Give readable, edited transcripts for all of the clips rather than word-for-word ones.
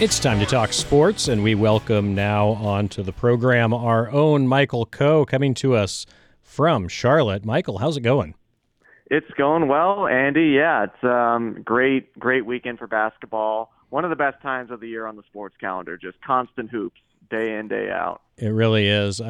It's time to talk sports, and we welcome now onto the program our own Michael Coe, coming to us from Charlotte. Michael, how's it going? It's going well, Andy. Yeah, it's great weekend for basketball. One of the best times of the year on the sports calendar. Just constant hoops, day in, day out. It really is.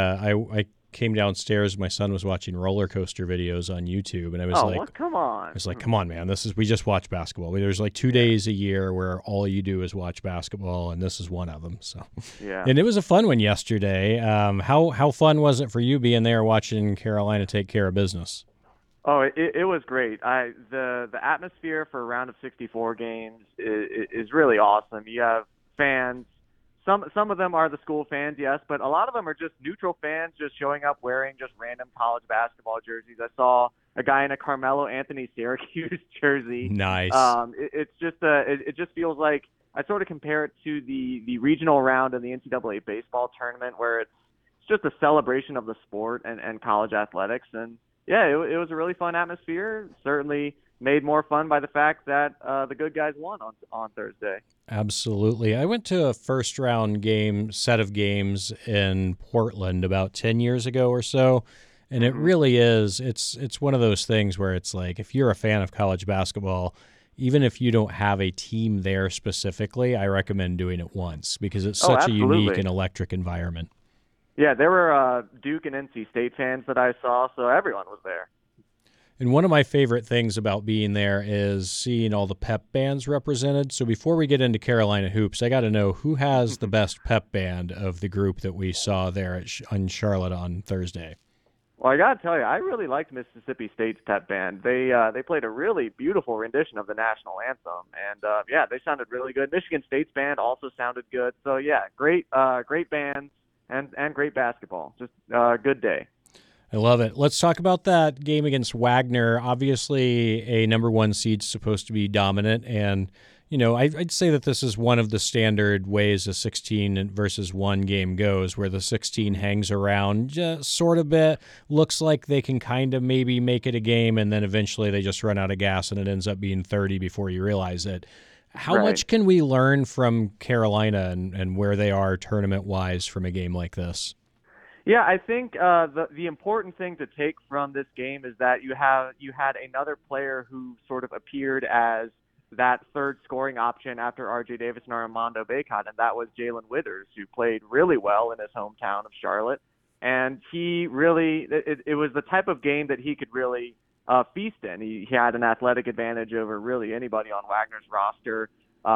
I came downstairs. My son was watching roller coaster videos on YouTube, and I was come on. I was like, come on, man. We just watch basketball. There's like 2 days a year where all you do is watch basketball, and this is one of them. So, yeah. And it was a fun one yesterday. How fun was it for you being there watching Carolina take care of business? Oh, it was great. The atmosphere for a round of 64 games is really awesome. You have fans. Some of them are the school fans, yes, but a lot of them are just neutral fans just showing up wearing just random college basketball jerseys. I saw a guy in a Carmelo Anthony Syracuse jersey. Nice. It just feels like I sort of compare it to the regional round in the NCAA baseball tournament where it's just a celebration of the sport and college athletics. And yeah, it was a really fun atmosphere. Certainly made more fun by the fact that the good guys won on Thursday. Absolutely. I went to a first-round set of games in Portland about 10 years ago or so, and it really is. It's one of those things where it's like if you're a fan of college basketball, even if you don't have a team there specifically, I recommend doing it once because it's such a unique and electric environment. Yeah, there were Duke and NC State fans that I saw, so everyone was there. And one of my favorite things about being there is seeing all the pep bands represented. So before we get into Carolina hoops, I got to know who has the best pep band of the group that we saw there in Charlotte on Thursday. Well, I got to tell you, I really liked Mississippi State's pep band. They played a really beautiful rendition of the national anthem, and they sounded really good. Michigan State's band also sounded good. So yeah, great bands and great basketball. Just a good day. I love it. Let's talk about that game against Wagner. Obviously, a number one seed's supposed to be dominant, and I'd say that this is one of the standard ways a 16 versus 1 game goes, where the 16 hangs around just sort of bit, looks like they can kind of maybe make it a game, and then eventually they just run out of gas, and it ends up being 30 before you realize it. How much can we learn from Carolina and where they are tournament-wise from a game like this? Yeah, I think the important thing to take from this game is that you had another player who sort of appeared as that third scoring option after R.J. Davis and Armando Bacot, and that was Jalen Withers, who played really well in his hometown of Charlotte. And he really it was the type of game that he could really feast in. He had an athletic advantage over really anybody on Wagner's roster.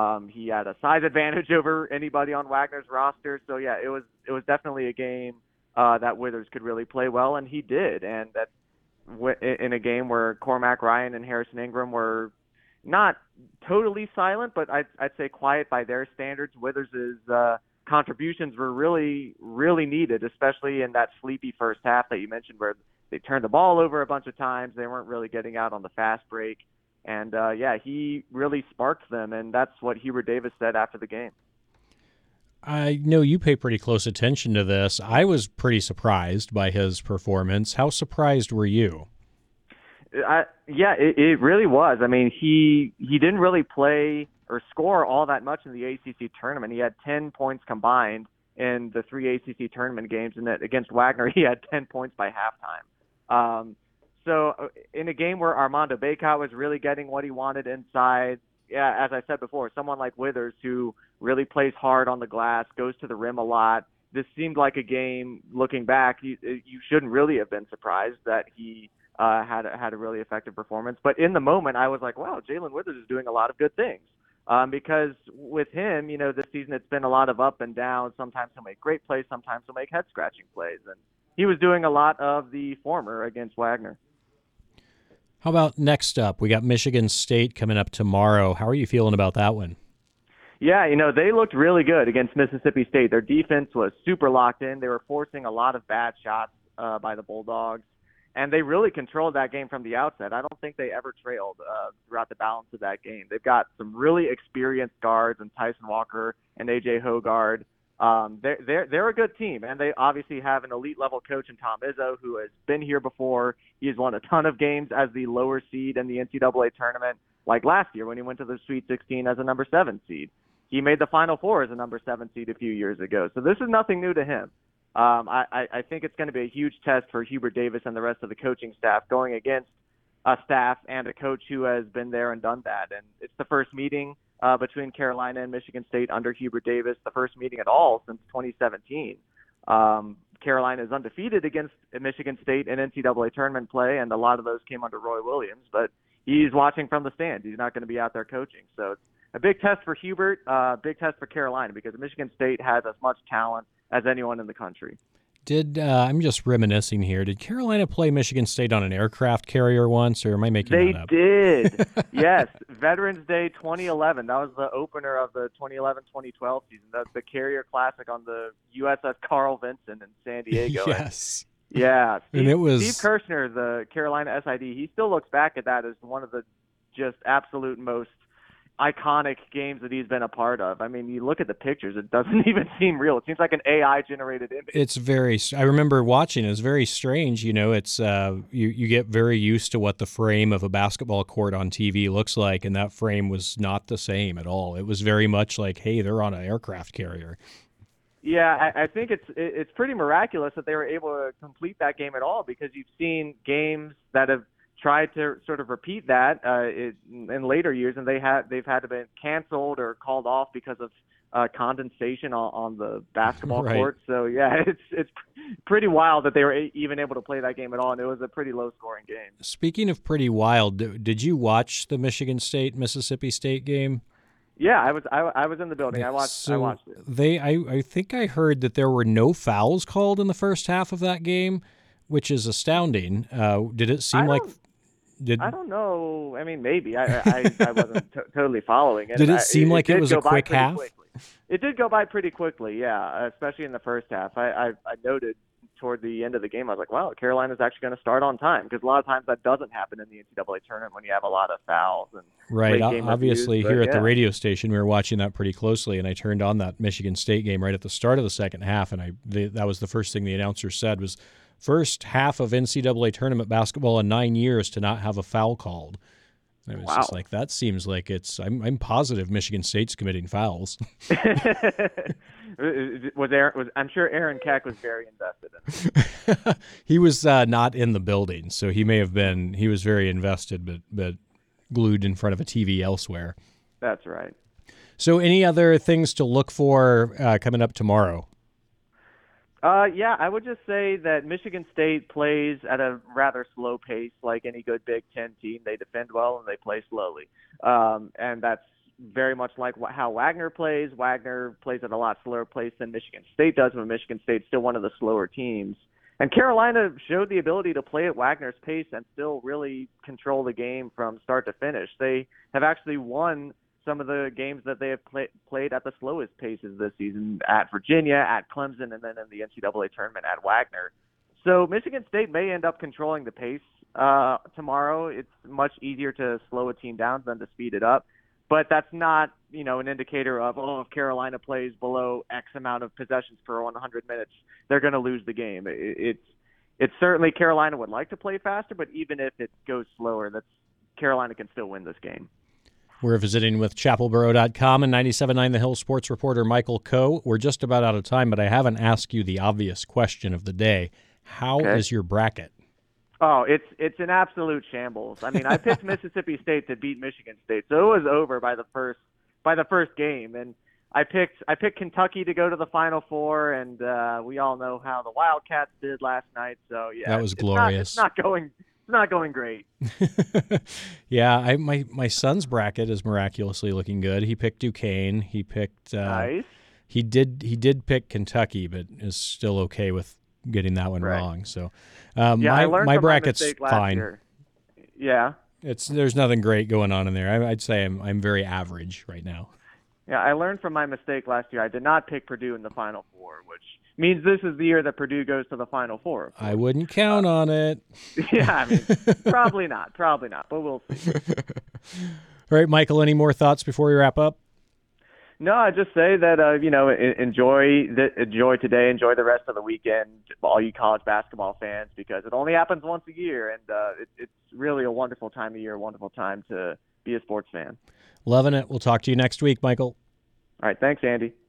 He had a size advantage over anybody on Wagner's roster. So yeah, it was definitely a game that Withers could really play well, and he did. And that in a game where Cormac Ryan and Harrison Ingram were not totally silent, but I'd say quiet by their standards, Withers' contributions were really, really needed, especially in that sleepy first half that you mentioned where they turned the ball over a bunch of times. They weren't really getting out on the fast break. And, he really sparked them, and that's what Hubert Davis said after the game. I know you pay pretty close attention to this. I was pretty surprised by his performance. How surprised were you? It really was. I mean, he didn't really play or score all that much in the ACC tournament. He had 10 points combined in the 3 ACC tournament games, and that against Wagner, he had 10 points by halftime. So in a game where Armando Bacot was really getting what he wanted inside, yeah, as I said before, someone like Withers who really plays hard on the glass, goes to the rim a lot. This seemed like a game, looking back, you shouldn't really have been surprised that he had a really effective performance. But in the moment, I was like, wow, Jalen Withers is doing a lot of good things. Because with him, this season it's been a lot of up and down. Sometimes he'll make great plays, sometimes he'll make head-scratching plays. And he was doing a lot of the former against Wagner. How about next up? We got Michigan State coming up tomorrow. How are you feeling about that one? Yeah, they looked really good against Mississippi State. Their defense was super locked in. They were forcing a lot of bad shots by the Bulldogs, and they really controlled that game from the outset. I don't think they ever trailed throughout the balance of that game. They've got some really experienced guards in Tyson Walker and A.J. Hogard. They're a good team, and they obviously have an elite level coach in Tom Izzo, who has been here before. He's won a ton of games as the lower seed in the NCAA tournament, like last year when he went to the Sweet 16 as a number 7 seed. he made the Final Four as a number 7 seed a few years ago. So this is nothing new to him. I think it's going to be a huge test for Hubert Davis and the rest of the coaching staff going against a staff and a coach who has been there and done that. And it's the first meeting between Carolina and Michigan State under Hubert Davis, the first meeting at all since 2017. Carolina is undefeated against Michigan State in NCAA tournament play, and a lot of those came under Roy Williams. But he's watching from the stands. He's not going to be out there coaching. So it's a big test for Hubert, big test for Carolina, because Michigan State has as much talent as anyone in the country. I'm just reminiscing here. Did Carolina play Michigan State on an aircraft carrier once, or am I making that up? They did. Yes. Veterans Day 2011. That was the opener of the 2011-2012 season. That's the Carrier Classic on the USS Carl Vinson in San Diego. Yes. Yeah. And it was Steve Kirshner, the Carolina SID, he still looks back at that as one of the just absolute most iconic games that he's been a part of. I mean, you look at the pictures, it doesn't even seem real. It seems like an AI-generated image. It's I remember watching it. It's very strange. You know, it's you get very used to what the frame of a basketball court on TV looks like, and that frame was not the same at all. It was very much like, hey, they're on an aircraft carrier. Yeah, I think it's pretty miraculous that they were able to complete that game at all, because you've seen games that have tried to sort of repeat that in later years, and they've had to be canceled or called off because of condensation on the basketball right. court. So yeah, it's pretty wild that they were even able to play that game at all, and it was a pretty low-scoring game. Speaking of pretty wild, did you watch the Michigan State Mississippi State game? Yeah, I was in the building. I watched it. I think I heard that there were no fouls called in the first half of that game, which is astounding. Did it seem like? I don't know. I mean, maybe. I wasn't totally following it. Did it seem like it was a quick half? It did go by pretty quickly, yeah, especially in the first half. I noted toward the end of the game, I was like, wow, Carolina's actually going to start on time, because a lot of times that doesn't happen in the NCAA tournament when you have a lot of fouls. And right. Obviously, here at the radio station, we were watching that pretty closely, and I turned on that Michigan State game right at the start of the second half, and that was the first thing the announcer said was, first half of NCAA tournament basketball in 9 years to not have a foul called. And it was just like, that seems like I'm positive Michigan State's committing fouls. I'm sure Aaron Keck was very invested in it. He was not in the building, so he was very invested, but glued in front of a TV elsewhere. That's right. So any other things to look for coming up tomorrow? Yeah, I would just say that Michigan State plays at a rather slow pace, like any good Big Ten team. They defend well and they play slowly, and that's very much like how Wagner plays. Wagner plays at a lot slower pace than Michigan State does, but Michigan State's still one of the slower teams. And Carolina showed the ability to play at Wagner's pace and still really control the game from start to finish. They have actually won some of the games that they have played at the slowest paces this season, at Virginia, at Clemson, and then in the NCAA tournament at Wagner. So Michigan State may end up controlling the pace tomorrow. It's much easier to slow a team down than to speed it up. But that's not, an indicator of, if Carolina plays below X amount of possessions per 100 minutes, they're going to lose the game. It's certainly Carolina would like to play faster, but even if it goes slower, Carolina can still win this game. We're visiting with chapelboro.com and 97.9 The Hill sports reporter Michael Coe. We're just about out of time, but I haven't asked you the obvious question of the day. How is your bracket? Oh, it's an absolute shambles. I mean, I picked Mississippi State to beat Michigan State, so it was over by the first game. And I picked Kentucky to go to the Final Four, and we all know how the Wildcats did last night. So yeah, that was glorious. It's not going great. Yeah, my son's bracket is miraculously looking good. He picked Duquesne. He picked nice. He did pick Kentucky, but is still okay with getting that one wrong. So my bracket's fine. Year. Yeah. There's nothing great going on in there. I'd say I'm very average right now. Yeah, I learned from my mistake last year. I did not pick Purdue in the Final Four, which means this is the year that Purdue goes to the Final Four. I wouldn't count on it. Yeah, I mean, probably not, but we'll see. All right, Michael, any more thoughts before we wrap up? No, I just say that enjoy today, enjoy the rest of the weekend, all you college basketball fans, because it only happens once a year, and it's really a wonderful time of year, a wonderful time to be a sports fan. Loving it. We'll talk to you next week, Michael. All right, thanks, Andy.